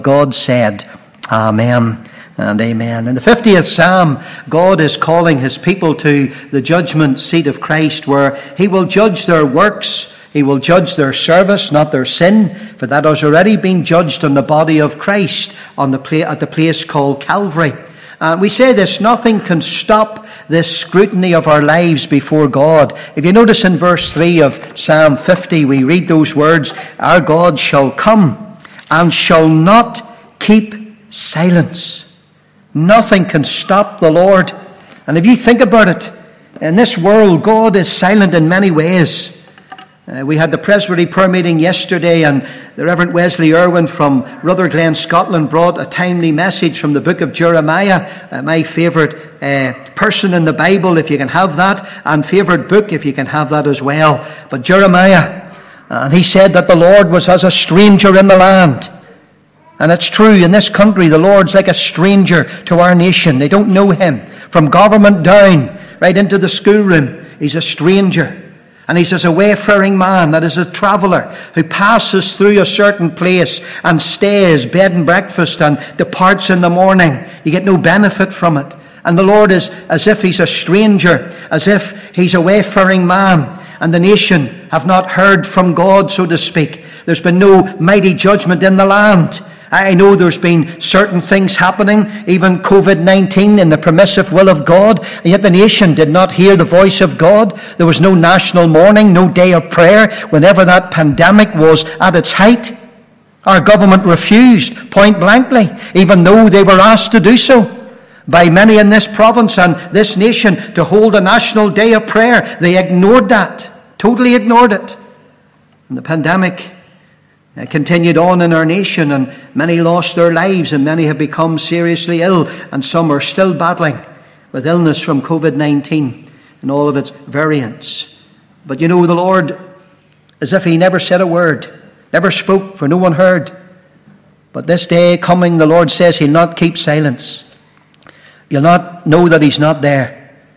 God said, Amen and amen. In the 50th Psalm, God is calling his people to the judgment seat of Christ, where he will judge their works. He will judge their service, not their sin, for that has already been judged on the body of Christ at the place called Calvary. We say this: nothing can stop this scrutiny of our lives before God. If you notice in verse 3 of Psalm 50, we read those words, "Our God shall come and shall not keep silence." Nothing can stop the Lord. And if you think about it, in this world, God is silent in many ways. We had the Presbytery prayer meeting yesterday, and the Reverend Wesley Irwin from Rutherglen, Scotland, brought a timely message from the book of Jeremiah, my favourite person in the Bible, if you can have that, and favourite book, if you can have that as well. But Jeremiah, and he said that the Lord was as a stranger in the land. And it's true, in this country, the Lord's like a stranger to our nation. They don't know him. From government down, right into the schoolroom, he's a stranger. And he's as a wayfaring man, that is a traveller, who passes through a certain place and stays, bed and breakfast, and departs in the morning. You get no benefit from it. And the Lord is as if he's a stranger, as if he's a wayfaring man. And the nation have not heard from God, so to speak. There's been no mighty judgment in the land. I know there's been certain things happening, even COVID-19, in the permissive will of God, and yet the nation did not hear the voice of God. There was no national mourning, no day of prayer whenever that pandemic was at its height. Our government refused point blankly, even though they were asked to do so by many in this province and this nation, to hold a national day of prayer. They ignored that, totally ignored it. And the pandemic continued on in our nation, and many lost their lives, and many have become seriously ill, and some are still battling with illness from COVID-19 and all of its variants. But you know, the Lord, as if he never said a word, never spoke, for no one heard. But this day coming, the Lord says he'll not keep silence. You'll not know that he's not there.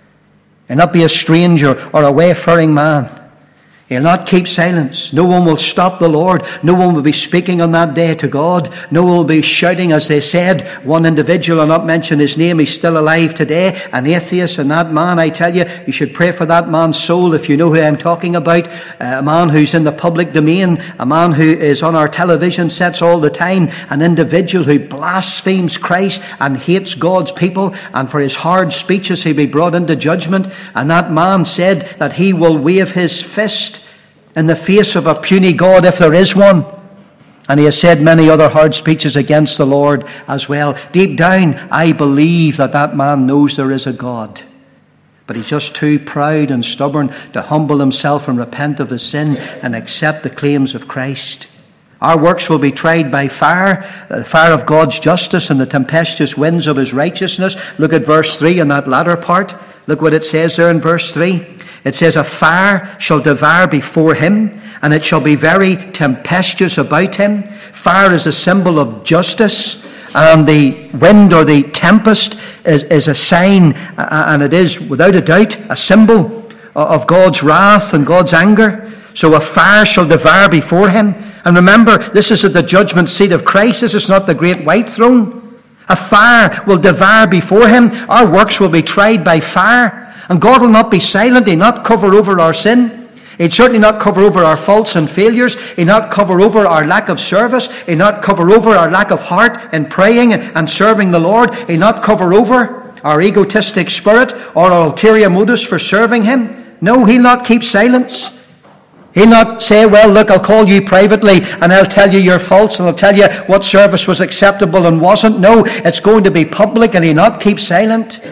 He'll not be a stranger or a wayfaring man. He'll not keep silence. No one will stop the Lord. No one will be speaking on that day to God. No one will be shouting, as they said. One individual, I'll not mention his name, he's still alive today, an atheist, and that man, I tell you, you should pray for that man's soul if you know who I'm talking about. A man who's in the public domain, a man who is on our television sets all the time, an individual who blasphemes Christ and hates God's people, and for his hard speeches he'll be brought into judgment. And that man said that he will wave his fist in the face of a puny God, if there is one. And he has said many other hard speeches against the Lord as well. Deep down, I believe that that man knows there is a God. But he's just too proud and stubborn to humble himself and repent of his sin and accept the claims of Christ. Our works will be tried by fire, the fire of God's justice and the tempestuous winds of his righteousness. Look at verse 3 in that latter part. Look what it says there in verse 3. It says, "A fire shall devour before him, and it shall be very tempestuous about him." Fire is a symbol of justice, and the wind or the tempest is a sign, and it is without a doubt a symbol of God's wrath and God's anger. So a fire shall devour before him. And remember, this is at the judgment seat of Christ. This is not the great white throne. A fire will devour before him. Our works will be tried by fire. And God will not be silent. He'll not cover over our sin. He'll certainly not cover over our faults and failures. He'll not cover over our lack of service. He'll not cover over our lack of heart in praying and serving the Lord. He'll not cover over our egotistic spirit or our ulterior motives for serving him. No, he'll not keep silence. He'll not say, well, look, I'll call you privately and I'll tell you your faults and I'll tell you what service was acceptable and wasn't. No, it's going to be public, and he'll not keep silent.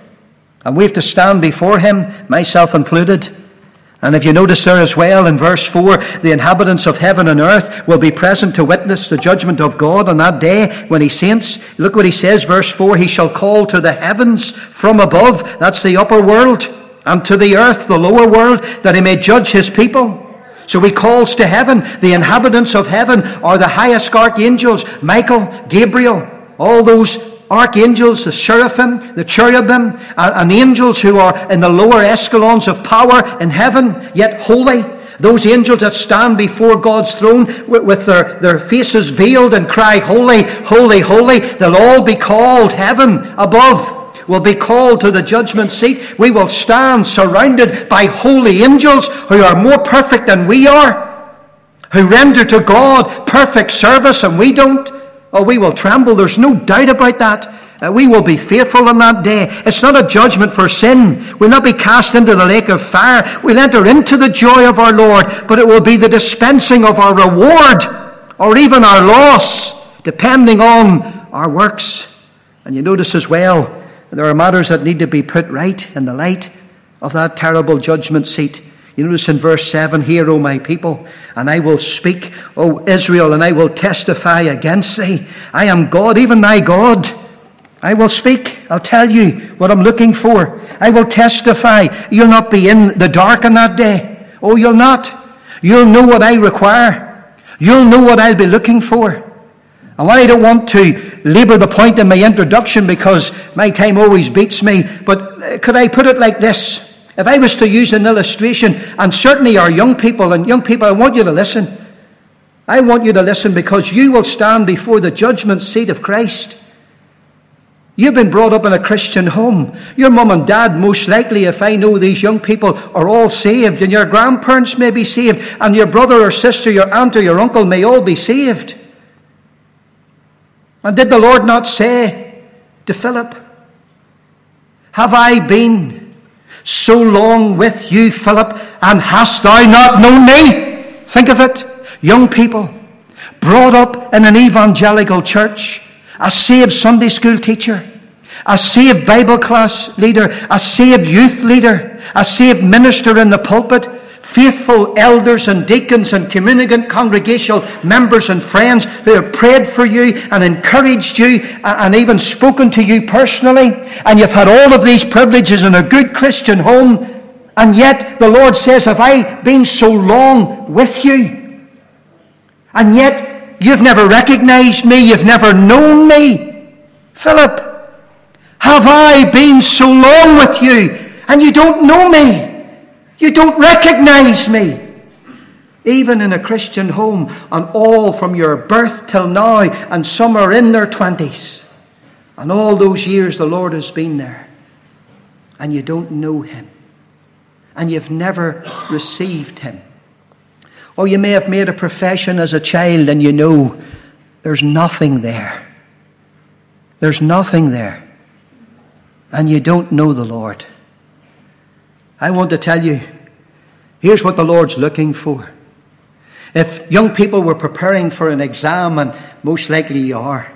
And we have to stand before him, myself included. And if you notice there as well in verse 4, the inhabitants of heaven and earth will be present to witness the judgment of God on that day when he saints. Look what he says, verse 4, "He shall call to the heavens from above," that's the upper world, "and to the earth, the lower world, that he may judge his people." So he calls to heaven. The inhabitants of heaven are the highest archangels, Michael, Gabriel, all those archangels, the seraphim, the cherubim, and angels who are in the lower escalons of power in heaven, yet holy. Those angels that stand before God's throne with their faces veiled and cry, holy, holy, holy, they'll all be called. Heaven above will be called to the judgment seat. We will stand surrounded by holy angels who are more perfect than we are, who render to God perfect service and we don't. Oh, we will tremble. There's no doubt about that. We will be faithful on that day. It's not a judgment for sin. We'll not be cast into the lake of fire. We'll enter into the joy of our Lord, but it will be the dispensing of our reward or even our loss, depending on our works. And you notice as well, there are matters that need to be put right in the light of that terrible judgment seat. You notice in verse 7, hear, O my people, and I will speak, O Israel, and I will testify against thee. I am God, even thy God. I will speak. I'll tell you what I'm looking for. I will testify. You'll not be in the dark on that day. Oh, you'll not. You'll know what I require. You'll know what I'll be looking for. And while I don't want to labour the point in my introduction because my time always beats me, but could I put it like this? If I was to use an illustration, and certainly our young people, I want you to listen. I want you to listen because you will stand before the judgment seat of Christ. You've been brought up in a Christian home. Your mum and dad, most likely, if I know these young people, are all saved. And your grandparents may be saved. And your brother or sister, your aunt or your uncle may all be saved. And did the Lord not say to Philip, have I been so long with you, Philip, and hast thou not known me? Think of it. Young people, brought up in an evangelical church, a saved Sunday school teacher, a saved Bible class leader, a saved youth leader, a saved minister in the pulpit, faithful elders and deacons and communicant congregational members and friends who have prayed for you and encouraged you and even spoken to you personally. And you've had all of these privileges in a good Christian home. And yet the Lord says, have I been so long with you? And yet you've never recognized me. You've never known me. Philip, have I been so long with you and you don't know me? You don't recognize me. Even in a Christian home, and all from your birth till now, and some are in their 20s. And all those years the Lord has been there. And you don't know him. And you've never received him. Or you may have made a profession as a child and you know there's nothing there. There's nothing there. And you don't know the Lord. I want to tell you, here's what the Lord's looking for. If young people were preparing for an exam, and most likely you are,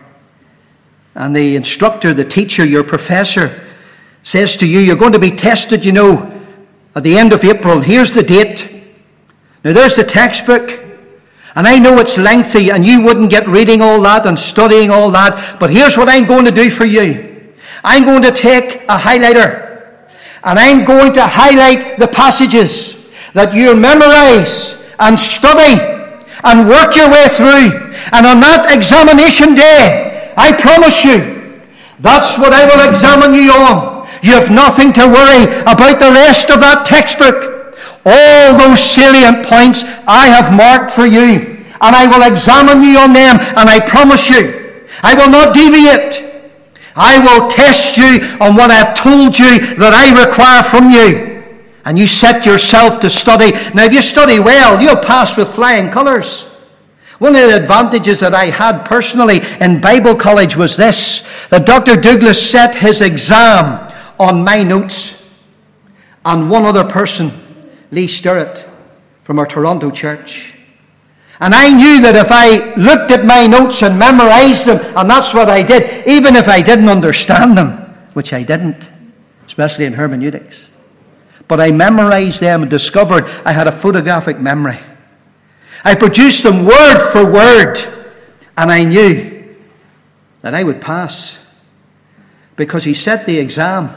and the instructor, the teacher, your professor says to you, you're going to be tested, you know, at the end of April. Here's the date. Now there's the textbook, and I know it's lengthy and you wouldn't get reading all that and studying all that, but here's what I'm going to do for you. I'm going to take a highlighter and I'm going to highlight the passages that you memorize and study and work your way through. And on that examination day, I promise you, that's what I will examine you on. You have nothing to worry about the rest of that textbook. All those salient points I have marked for you, and I will examine you on them, and I promise you, I will not deviate. I will test you on what I have told you that I require from you. And you set yourself to study. Now, if you study well, you'll pass with flying colours. One of the advantages that I had personally in Bible college was this, that Dr. Douglas set his exam on my notes and one other person, Lee Stirrett, from our Toronto church. And I knew that if I looked at my notes and memorized them, and that's what I did, even if I didn't understand them, which I didn't, especially in hermeneutics, but I memorized them and discovered I had a photographic memory. I produced them word for word, and I knew that I would pass because he set the exam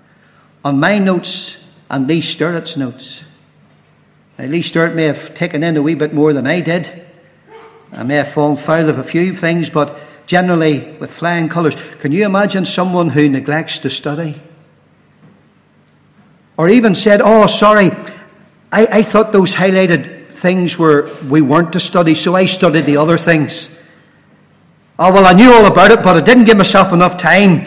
on my notes and Lee Stirrett's notes. Now, Lee Stirrett may have taken in a wee bit more than I did. I may have fallen foul of a few things, but generally with flying colours. Can you imagine someone who neglects to study? Or even said, oh, sorry, I thought those highlighted things we weren't to study, so I studied the other things. Oh, well, I knew all about it, but I didn't give myself enough time.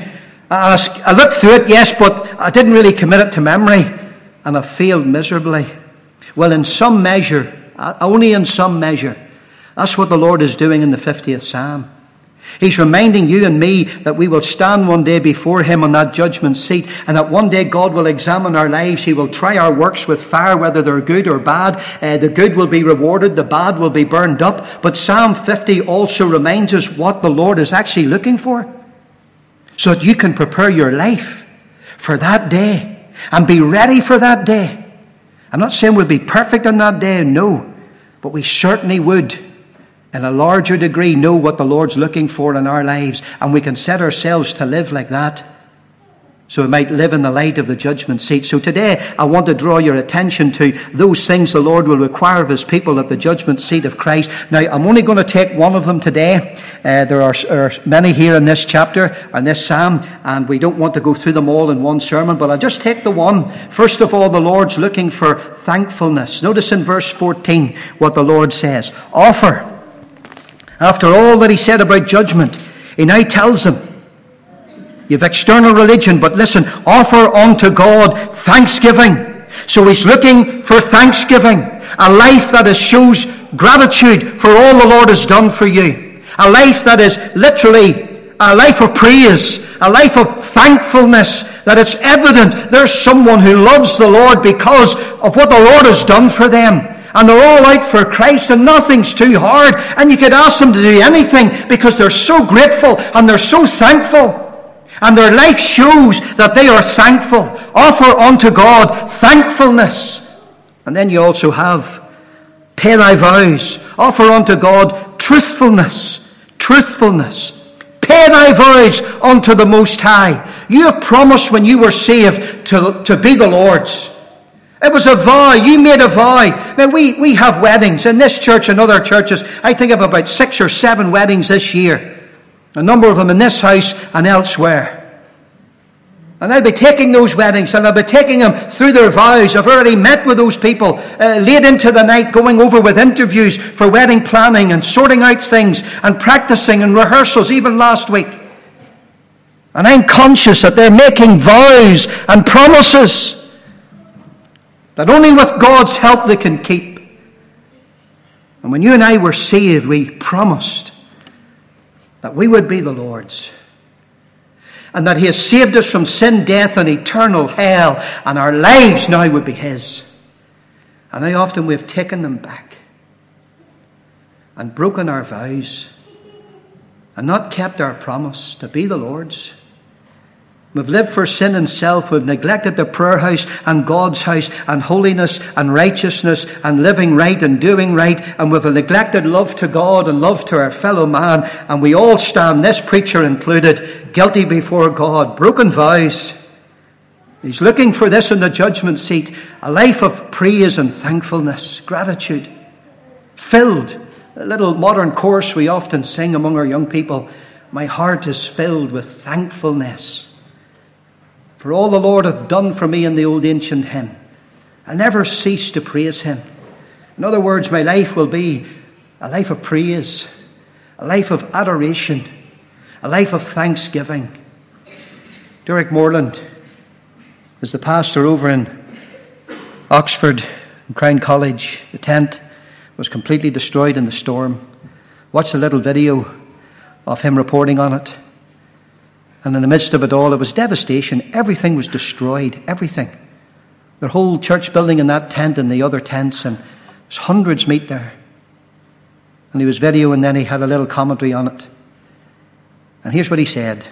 I looked through it, yes, but I didn't really commit it to memory, and I failed miserably. Well, in some measure, only in some measure, that's what the Lord is doing in the 50th Psalm. He's reminding you and me that we will stand one day before Him on that judgment seat, and that one day God will examine our lives. He will try our works with fire, whether they're good or bad. The good will be rewarded, the bad will be burned up. But Psalm 50 also reminds us what the Lord is actually looking for, so that you can prepare your life for that day and be ready for that day. I'm not saying we'll be perfect on that day, no, but we certainly would, in a larger degree, know what the Lord's looking for in our lives, and we can set ourselves to live like that, so we might live in the light of the judgment seat. So today, I want to draw your attention to those things the Lord will require of His people at the judgment seat of Christ. Now, I'm only going to take one of them today. There are many here in this chapter, in this psalm, and we don't want to go through them all in one sermon, but I'll just take the one. First of all, the Lord's looking for thankfulness. Notice in verse 14 what the Lord says. Offer. After all that He said about judgment, He now tells them, you've external religion, but listen, offer unto God thanksgiving. So He's looking for thanksgiving, a life that shows gratitude for all the Lord has done for you, a life that is literally a life of praise, a life of thankfulness, that it's evident there's someone who loves the Lord because of what the Lord has done for them. And they're all out for Christ, and nothing's too hard. And you could ask them to do anything because they're so grateful and they're so thankful. And their life shows that they are thankful. Offer unto God thankfulness. And then you also have pay thy vows. Offer unto God truthfulness. Truthfulness. Pay thy vows unto the Most High. You have promised when you were saved to be the Lord's. It was a vow. You made a vow. Now, we have weddings in this church and other churches. I think of about 6 or 7 weddings this year. A number of them in this house and elsewhere. And I'll be taking those weddings, and I'll be taking them through their vows. I've already met with those people late into the night, going over with interviews for wedding planning and sorting out things and practicing and rehearsals, even last week. And I'm conscious that they're making vows and promises that only with God's help they can keep. And when you and I were saved, we promised that we would be the Lord's, and that He has saved us from sin, death, and eternal hell, and our lives now would be His. And how often we've taken them back and broken our vows and not kept our promise to be the Lord's. We've lived for sin and self. We've neglected the prayer house and God's house and holiness and righteousness and living right and doing right. And we've neglected love to God and love to our fellow man. And we all stand, this preacher included, guilty before God. Broken vows. He's looking for this in the judgment seat. A life of praise and thankfulness, gratitude. Filled. A little modern chorus we often sing among our young people. My heart is filled with thankfulness for all the Lord hath done for me, in the old ancient hymn. I'll never cease to praise Him. In other words, my life will be a life of praise, a life of adoration, a life of thanksgiving. Derek Moreland is the pastor over in Oxford, in Crown College. The tent was completely destroyed in the storm. Watch a little video of him reporting on it. And in the midst of it all, it was devastation. Everything was destroyed. Everything. Their whole church building in that tent and the other tents. And there's hundreds meet there. And he was videoing, and then he had a little commentary on it. And here's what he said.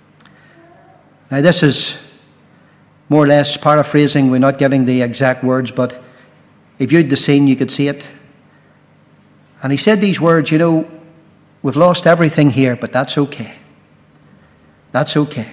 Now this is more or less paraphrasing. We're not getting the exact words, but if you viewed the scene, you could see it. And he said these words, you know, we've lost everything here, but that's okay. That's okay.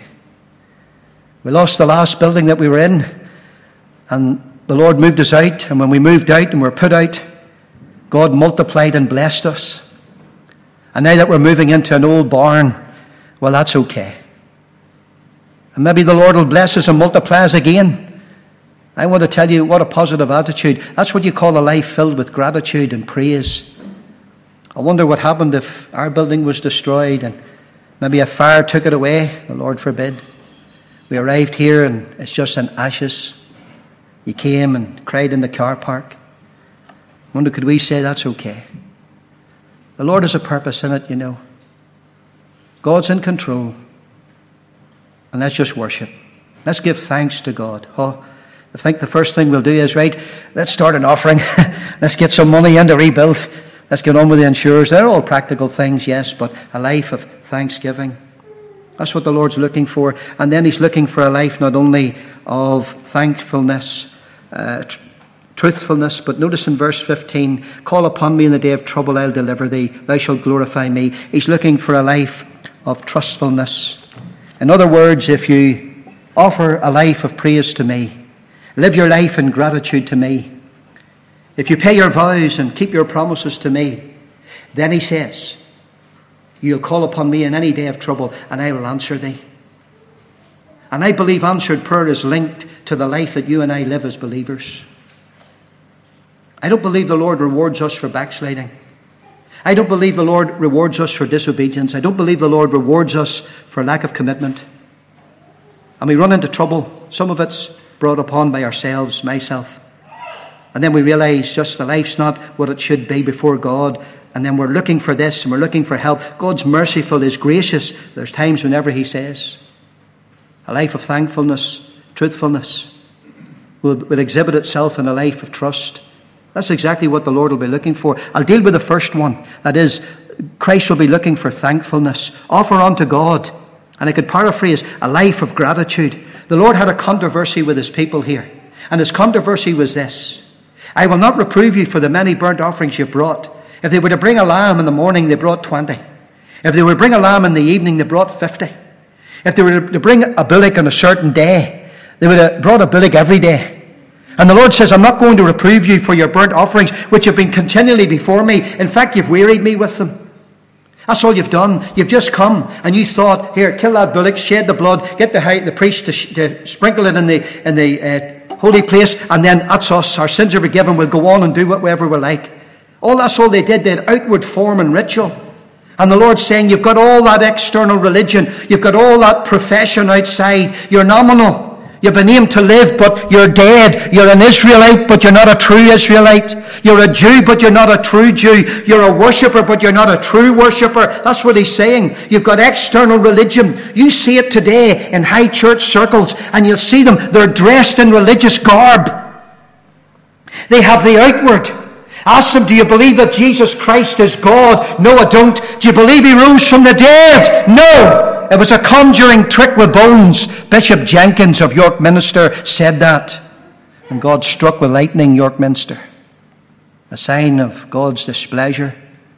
We lost the last building that we were in, and the Lord moved us out, and when we moved out and were put out, God multiplied and blessed us. And now that we're moving into an old barn, well, that's okay. And maybe the Lord will bless us and multiply us again. I want to tell you what a positive attitude. That's what you call a life filled with gratitude and praise. I wonder what happened if our building was destroyed and maybe a fire took it away. The Lord forbid. We arrived here and it's just in ashes. You came and cried in the car park. I wonder, could we say that's okay? The Lord has a purpose in it, you know. God's in control. And let's just worship. Let's give thanks to God. Oh, I think the first thing we'll do is, right, let's start an offering. Let's get some money in to rebuild. Let's get on with the insurers. They're all practical things, yes, but a life of thanksgiving. That's what the Lord's looking for. And then he's looking for a life not only of thankfulness, truthfulness, but notice in verse 15, call upon me in the day of trouble, I'll deliver thee. Thou shalt glorify me. He's looking for a life of trustfulness. In other words, if you offer a life of praise to me, live your life in gratitude to me, if you pay your vows and keep your promises to me, then he says, you'll call upon me in any day of trouble and I will answer thee. And I believe answered prayer is linked to the life that you and I live as believers. I don't believe the Lord rewards us for backsliding. I don't believe the Lord rewards us for disobedience. I don't believe the Lord rewards us for lack of commitment. And we run into trouble. Some of it's brought upon by ourselves, myself. And then we realize just the life's not what it should be before God. And then we're looking for this and we're looking for help. God's merciful, is gracious. There's times whenever he says, a life of thankfulness, truthfulness will exhibit itself in a life of trust. That's exactly what the Lord will be looking for. I'll deal with the first one. That is, Christ will be looking for thankfulness. Offer unto God. And I could paraphrase, a life of gratitude. The Lord had a controversy with his people here. And his controversy was this: I will not reprove you for the many burnt offerings you've brought. If they were to bring a lamb in the morning, they brought 20. If they were to bring a lamb in the evening, they brought 50. If they were to bring a bullock on a certain day, they would have brought a bullock every day. And the Lord says, I'm not going to reprove you for your burnt offerings, which have been continually before me. In fact, you've wearied me with them. That's all you've done. You've just come and you thought, here, kill that bullock, shed the blood, get the priest to sprinkle it in the holy place, and then that's us. Our sins are forgiven. We'll go on and do whatever we like. That's all they did. They had outward form and ritual. And the Lord's saying, you've got all that external religion. You've got all that profession outside. You're nominal. You have a name to live, but you're dead. You're an Israelite, but you're not a true Israelite. You're a Jew, but you're not a true Jew. You're a worshipper, but you're not a true worshipper. That's what he's saying. You've got external religion. You see it today in high church circles, and you'll see them. They're dressed in religious garb. They have the outward. Ask them, do you believe that Jesus Christ is God? No, I don't. Do you believe he rose from the dead? No. It was a conjuring trick with bones. Bishop Jenkins of York Minster said that. And God struck with lightning York Minster. A sign of God's displeasure.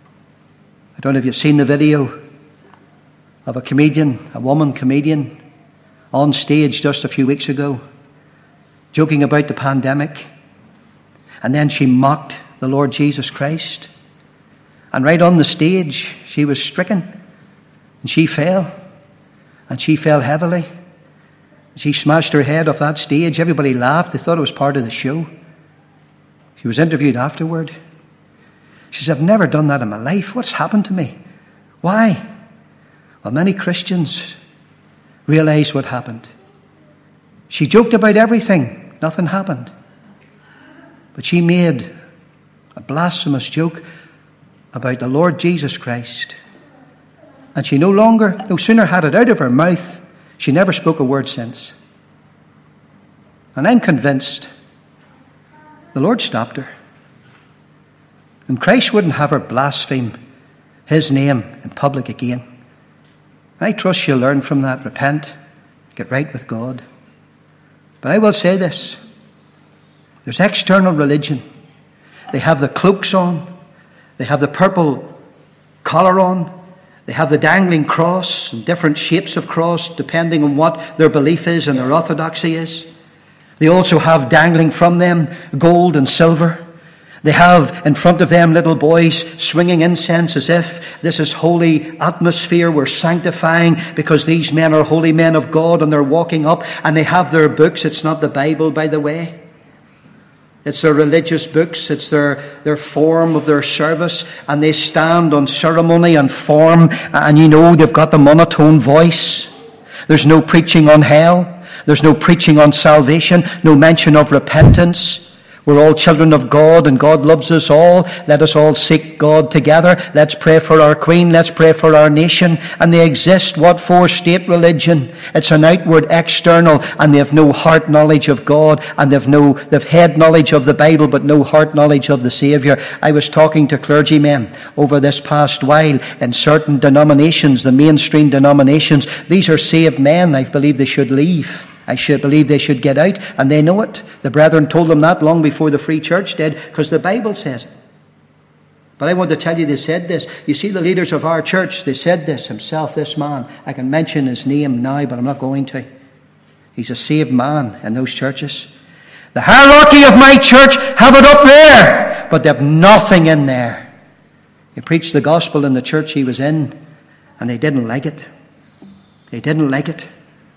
I don't know if you've seen the video of a woman comedian, on stage just a few weeks ago, joking about the pandemic. And then she mocked the Lord Jesus Christ. And right on the stage, she was stricken. And she fell. And she fell heavily. She smashed her head off that stage. Everybody laughed. They thought it was part of the show. She was interviewed afterward. She said, I've never done that in my life. What's happened to me? Why? Well, many Christians realize what happened. She joked about everything. Nothing happened. But she made a blasphemous joke about the Lord Jesus Christ. And she no sooner had it out of her mouth, she never spoke a word since. And I'm convinced the Lord stopped her. And Christ wouldn't have her blaspheme his name in public again. I trust she'll learn from that, repent, get right with God. But I will say this. There's external religion. They have the cloaks on. They have the purple collar on. They have the dangling cross and different shapes of cross depending on what their belief is and their orthodoxy is. They also have dangling from them gold and silver. They have in front of them little boys swinging incense as if this is holy atmosphere we're sanctifying because these men are holy men of God and they're walking up and they have their books. It's not the Bible, by the way. It's their religious books. It's their form of their service. And they stand on ceremony and form. And they've got the monotone voice. There's no preaching on hell. There's no preaching on salvation. No mention of repentance. We're all children of God and God loves us all. Let us all seek God together. Let's pray for our Queen. Let's pray for our nation. And they exist, what for? State religion. It's an outward, external, and they have no heart knowledge of God, and they've head knowledge of the Bible, but no heart knowledge of the Saviour. I was talking to clergymen over this past while in certain denominations, the mainstream denominations. These are saved men. I believe they should leave. I should believe they should get out, and they know it. The brethren told them that long before the Free Church did, because the Bible says it. But I want to tell you, they said this. You see, the leaders of our church, they said this himself, this man. I can mention his name now, but I'm not going to. He's a saved man in those churches. The hierarchy of my church have it up there, but they have nothing in there. He preached the gospel in the church he was in, and they didn't like it. They didn't like it.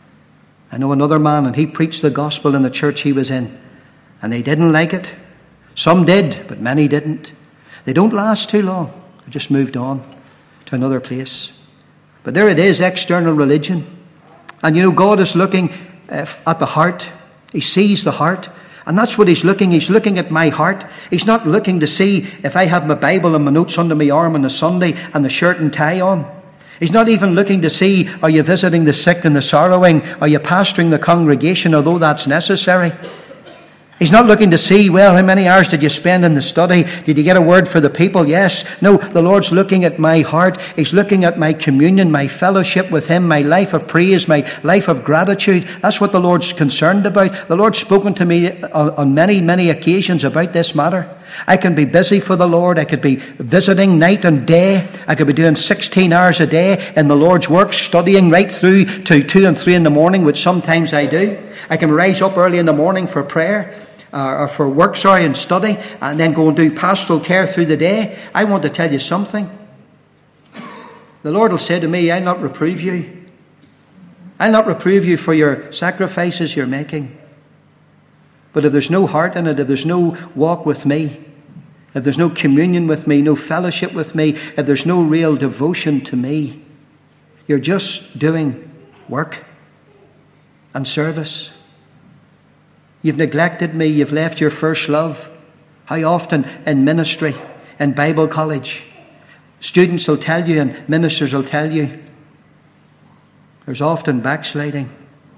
I know another man, and he preached the gospel in the church he was in, and they didn't like it. Some did, but many didn't. They don't last too long. They just moved on to another place. But there it is, external religion. And God is looking at the heart. He sees the heart. And that's what he's looking. He's looking at my heart. He's not looking to see if I have my Bible and my notes under my arm on a Sunday and the shirt and tie on. He's not even looking to see, are you visiting the sick and the sorrowing? Are you pastoring the congregation, although that's necessary? He's not looking to see, well, how many hours did you spend in the study? Did you get a word for the people? Yes. No, the Lord's looking at my heart. He's looking at my communion, my fellowship with Him, my life of praise, my life of gratitude. That's what the Lord's concerned about. The Lord's spoken to me on many, many occasions about this matter. I can be busy for the Lord. I could be visiting night and day. I could be doing 16 hours a day in the Lord's work, studying right through to 2 and 3 in the morning, which sometimes I do. I can rise up early in the morning for prayer. Or for work, and study, and then go and do pastoral care through the day. I want to tell you something. The Lord will say to me, I'll not reprove you. I'll not reprove you for your sacrifices you're making. But if there's no heart in it, if there's no walk with me, if there's no communion with me, no fellowship with me, if there's no real devotion to me, you're just doing work and service. You've neglected me. You've left your first love. How often in ministry, in Bible college, students will tell you and ministers will tell you, there's often backsliding.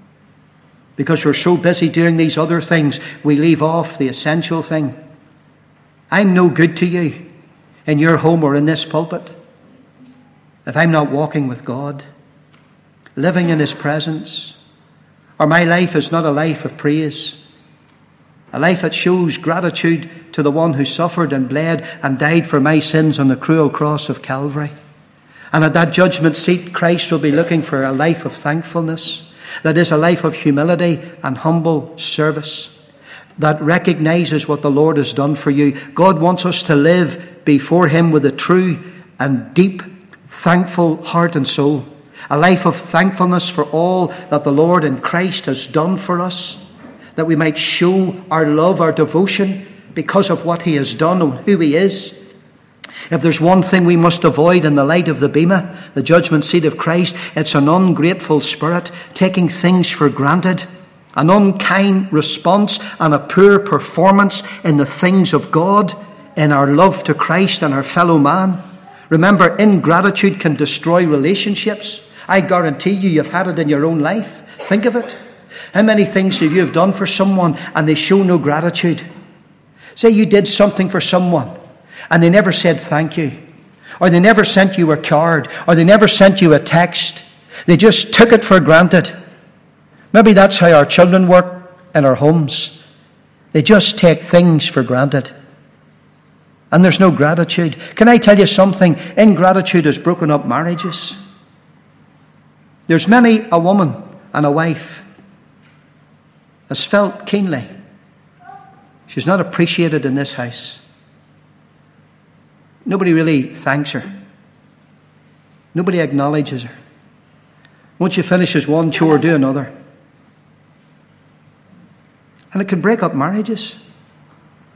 Because we're so busy doing these other things, we leave off the essential thing. I'm no good to you in your home or in this pulpit if I'm not walking with God, living in His presence, or my life is not a life of praise. A life that shows gratitude to the one who suffered and bled and died for my sins on the cruel cross of Calvary. And at that judgment seat, Christ will be looking for a life of thankfulness. That is a life of humility and humble service. That recognizes what the Lord has done for you. God wants us to live before Him with a true and deep, thankful heart and soul. A life of thankfulness for all that the Lord in Christ has done for us. That we might show our love, our devotion, because of what He has done and who He is. If there's one thing we must avoid in the light of the Bema, the judgment seat of Christ, it's an ungrateful spirit, taking things for granted, an unkind response and a poor performance in the things of God, in our love to Christ and our fellow man. Remember, ingratitude can destroy relationships. I guarantee you've had it in your own life. Think of it. How many things have you done for someone and they show no gratitude? Say you did something for someone and they never said thank you, or they never sent you a card, or they never sent you a text. They just took it for granted. Maybe that's how our children work in our homes. They just take things for granted. And there's no gratitude. Can I tell you something? Ingratitude has broken up marriages. There's many a woman and a wife has felt keenly she's not appreciated in this house. Nobody really thanks her. Nobody acknowledges her. Once she finishes one chore, do another. And it can break up marriages.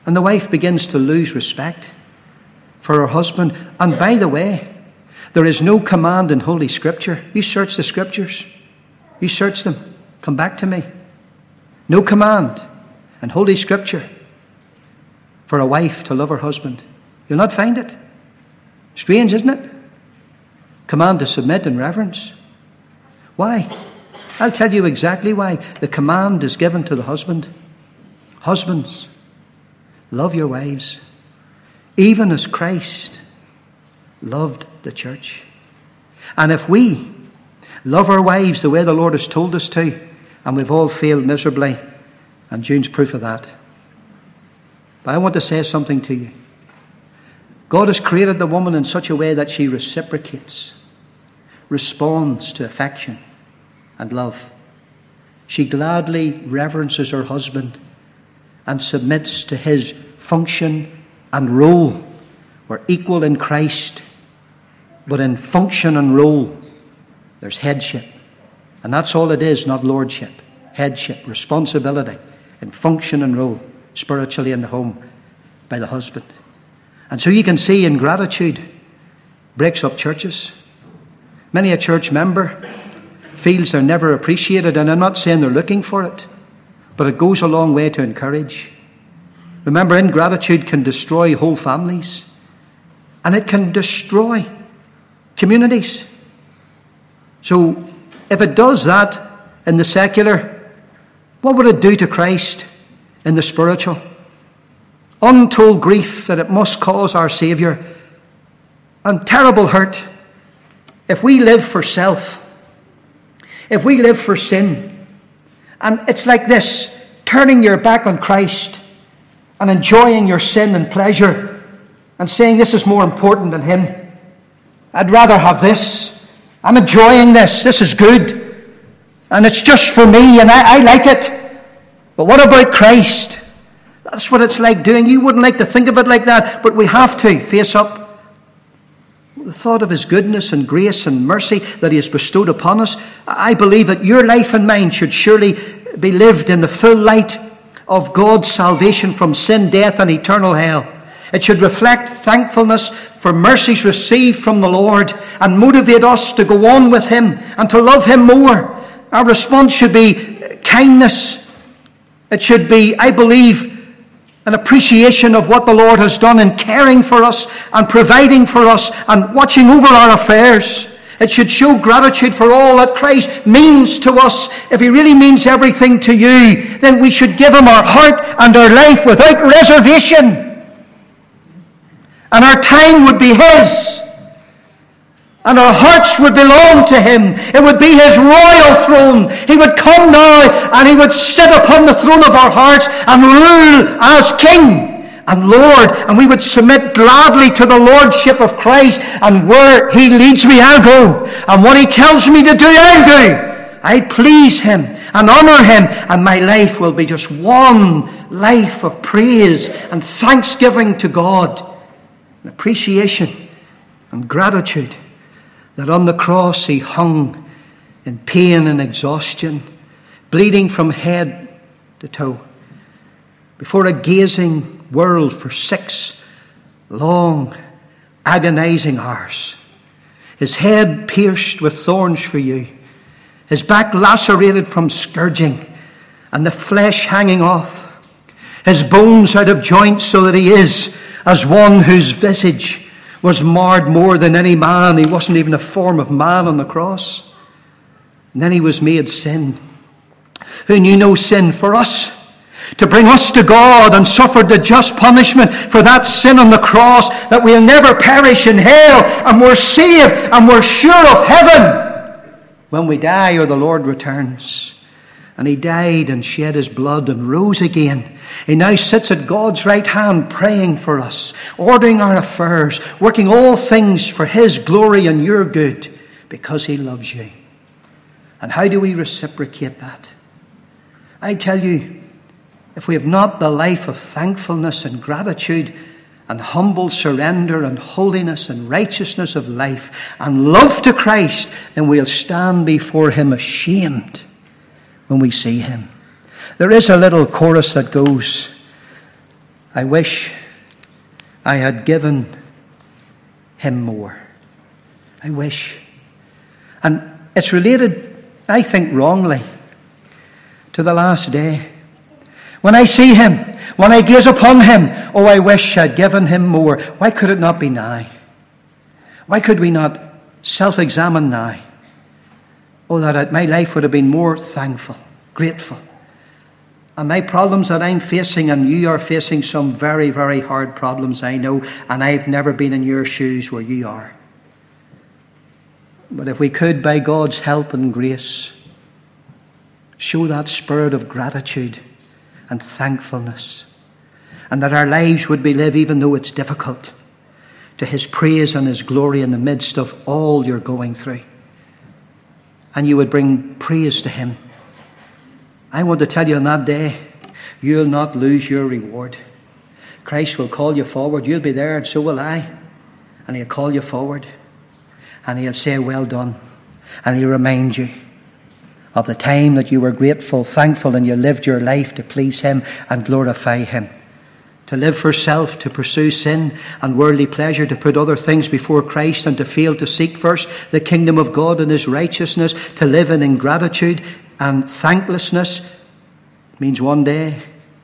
And the wife begins to lose respect for her husband. And by the way, there is no command in Holy Scripture. You search the Scriptures. You search them. Come back to me. No command in Holy Scripture for a wife to love her husband. You'll not find it. Strange, isn't it? Command to submit in reverence. Why? I'll tell you exactly why. The command is given to the husband. Husbands, love your wives, even as Christ loved the church. And if we love our wives the way the Lord has told us to, and we've all failed miserably, and June's proof of that. But I want to say something to you. God has created the woman in such a way that she reciprocates, responds to affection and love. She gladly reverences her husband and submits to his function and role. We're equal in Christ, but in function and role, there's headship. And that's all it is, not lordship. Headship, responsibility in function and role, spiritually in the home by the husband. And so you can see ingratitude breaks up churches. Many a church member feels they're never appreciated, and I'm not saying they're looking for it, but it goes a long way to encourage. Remember, ingratitude can destroy whole families, and it can destroy communities. So if it does that in the secular, what would it do to Christ in the spiritual? Untold grief that it must cause our Saviour, and terrible hurt if we live for self, if we live for sin. And it's like this, turning your back on Christ and enjoying your sin and pleasure and saying this is more important than Him. I'd rather have this. I'm enjoying this. This is good. And it's just for me and I like it. But what about Christ? That's what it's like doing. You wouldn't like to think of it like that, but we have to face up. The thought of His goodness and grace and mercy that He has bestowed upon us. I believe that your life and mine should surely be lived in the full light of God's salvation from sin, death, and eternal hell. It should reflect thankfulness for mercies received from the Lord and motivate us to go on with Him and to love Him more. Our response should be kindness. It should be, I believe, an appreciation of what the Lord has done in caring for us and providing for us and watching over our affairs. It should show gratitude for all that Christ means to us. If He really means everything to you, then we should give Him our heart and our life without reservation. And our time would be His. And our hearts would belong to Him. It would be His royal throne. He would come now and He would sit upon the throne of our hearts and rule as King and Lord. And we would submit gladly to the Lordship of Christ. And where He leads me, I'll go. And what He tells me to do, I'll do. I please Him and honour Him. And my life will be just one life of praise and thanksgiving to God. And appreciation and gratitude. That on the cross He hung in pain and exhaustion, bleeding from head to toe, before a gazing world for 6 long, agonizing hours. His head pierced with thorns for you, His back lacerated from scourging, and the flesh hanging off, His bones out of joint, so that He is as one whose visage was marred more than any man. He wasn't even a form of man on the cross. And then He was made sin, who knew no sin, for us, to bring us to God, and suffered the just punishment for that sin on the cross, that we'll never perish in hell, and we're saved, and we're sure of heaven when we die or the Lord returns. And He died and shed His blood and rose again. He now sits at God's right hand praying for us, ordering our affairs, working all things for His glory and your good, because He loves you. And how do we reciprocate that? I tell you, if we have not the life of thankfulness and gratitude and humble surrender and holiness and righteousness of life and love to Christ, then we'll stand before Him ashamed when we see Him. There is a little chorus that goes, I wish I had given him more. I wish. And it's related, I think wrongly, to the last day. When I see him, when I gaze upon him, oh, I wish I'd given him more. Why could it not be now? Why could we not self-examine now? Oh, that my life would have been more thankful, grateful. And my problems that I'm facing, and you are facing some very, very hard problems, I know, and I've never been in your shoes where you are. But if we could, by God's help and grace, show that spirit of gratitude and thankfulness, and that our lives would be lived, even though it's difficult, to his praise and his glory in the midst of all you're going through. And you would bring praise to him. I want to tell you on that day, you'll not lose your reward. Christ will call you forward. You'll be there, and so will I. And he'll call you forward. And he'll say, well done. And he'll remind you of the time that you were grateful, thankful, and you lived your life to please him and glorify him. To live for self, to pursue sin and worldly pleasure, to put other things before Christ, and to fail to seek first the kingdom of God and his righteousness, to live in ingratitude and thanklessness, means one day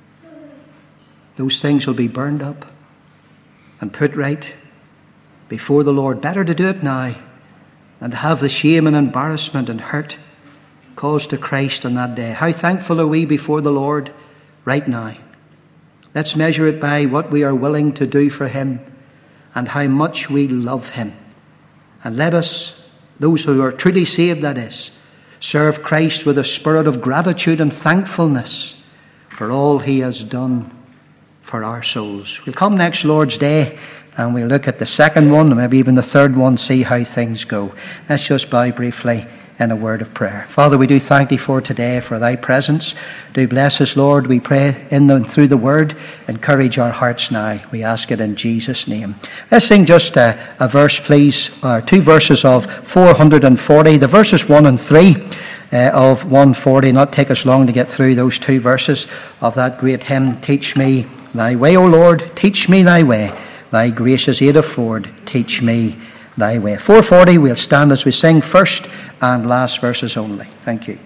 those things will be burned up and put right before the Lord. Better to do it now than to have the shame and embarrassment and hurt caused to Christ on that day. How thankful are we before the Lord right now? Let's measure it by what we are willing to do for him and how much we love him. And let us, those who are truly saved, that is, serve Christ with a spirit of gratitude and thankfulness for all he has done for our souls. We'll come next Lord's Day and we'll look at the second one, and maybe even the third one, see how things go. Let's just bow briefly in a word of prayer. Father, we do thank thee for today, for thy presence. Do bless us, Lord. We pray in and through the word. Encourage our hearts now. We ask it in Jesus' name. Let's sing just a verse, please, or two verses of 440. The verses 1 and 3 of 140. Not take us long to get through those two verses of that great hymn. Teach me thy way, O Lord. Teach me thy way. Thy gracious aid afford. Teach me thy way. 440, we'll stand as we sing first and last verses only. Thank you.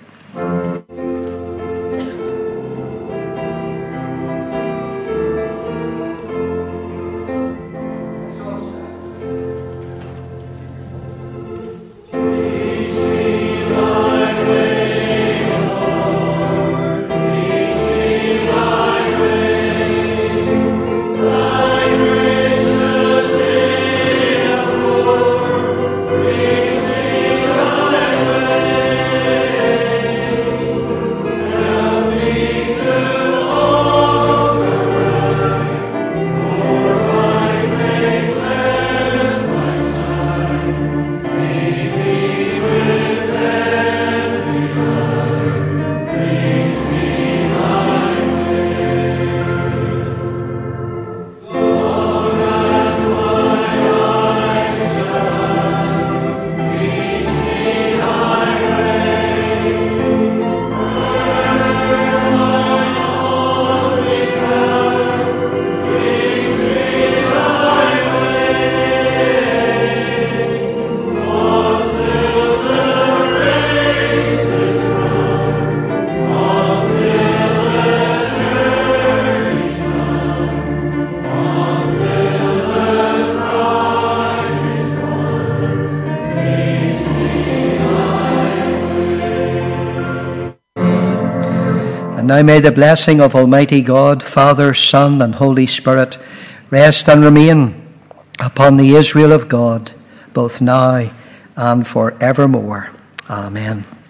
Now may the blessing of Almighty God, Father, Son, and Holy Spirit rest and remain upon the Israel of God, both now and forevermore. Amen.